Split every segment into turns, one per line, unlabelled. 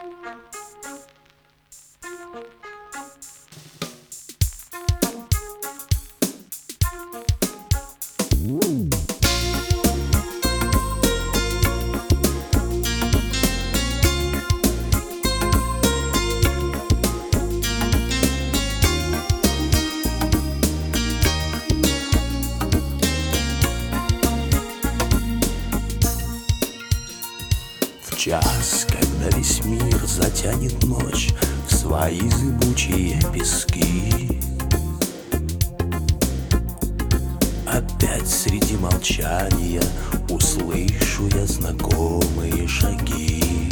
Час, когда весь мир затянет ночь в свои зыбучие пески, опять среди молчания услышу я знакомые шаги.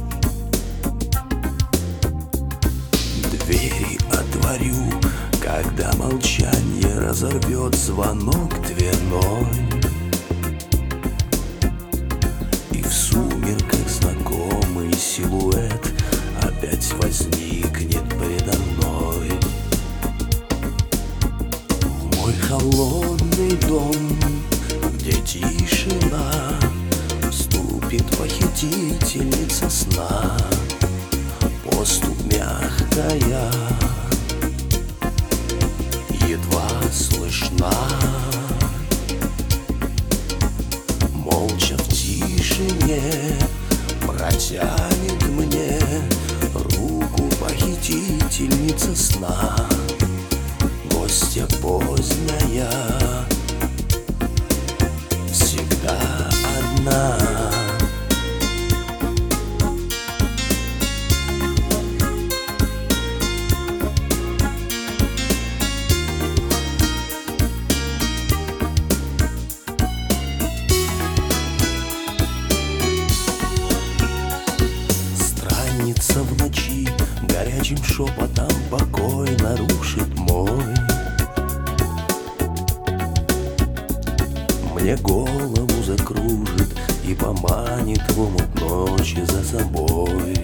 Двери отворю, когда молчание разорвет звонок дверной, и в сумерках знакомый силуэт опять возникнет предо мной. В мой холодный дом, где тишина, вступит похитительница сна. Поступ мягкая, едва слышна, молча в тишине протянет мне руку похитительница сна. Гостья поздняя, всегда одна. В ночи горячим шепотом покой нарушит мой. Мне голову закружит и поманит в омут ночи за собой.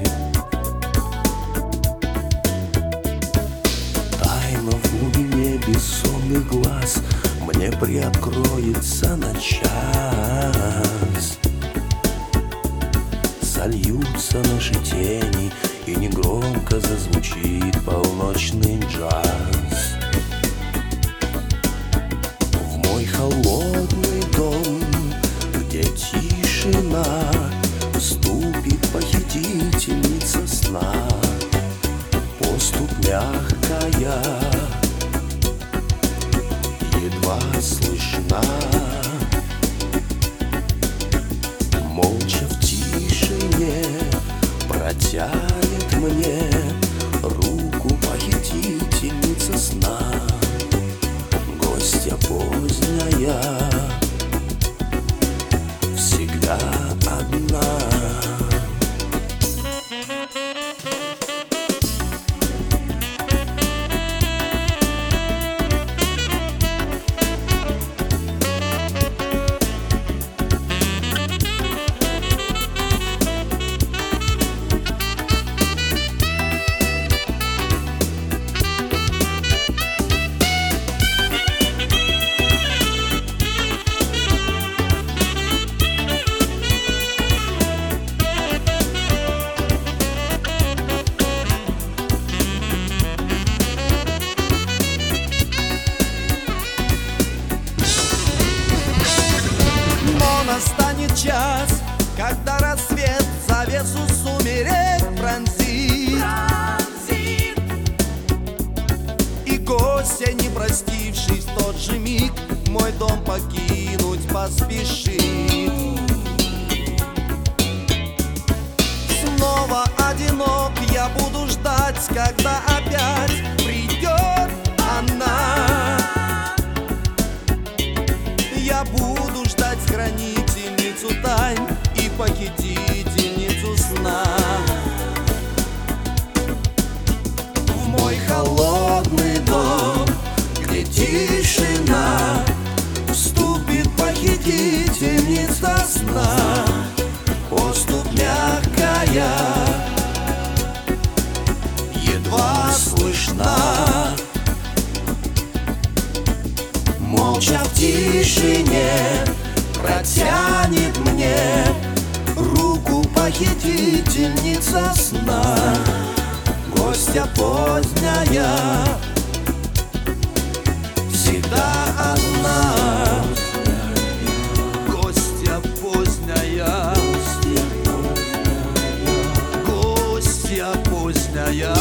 Тайна в глубине бессонных глаз мне приоткроется на час. Сольются наши тени, и негромко зазвучит полночный джаз. В мой холодный дом, где тишина, вступит похитительница сна. Поступ мягкая, едва слышна, молча в тишине протянет мне руку похитительница сна. Гостья поздняя, всегда одна.
Настанет час, когда рассвет завесу сумерек пронзит. И гостья, не простившись в тот же миг, мой дом покинуть поспешит. Снова одинок я буду ждать, когда опять придет она. Я буду ждать хранительницу тайн и похитительницу сна. В мой холодный дом, где тишина, вступит похитительница сна. Поступ мягкая, едва слышна, молча в тишине протянет мне руку похитительница похитительница сна, гостья поздняя, всегда одна. Гостья поздняя, гостья поздняя.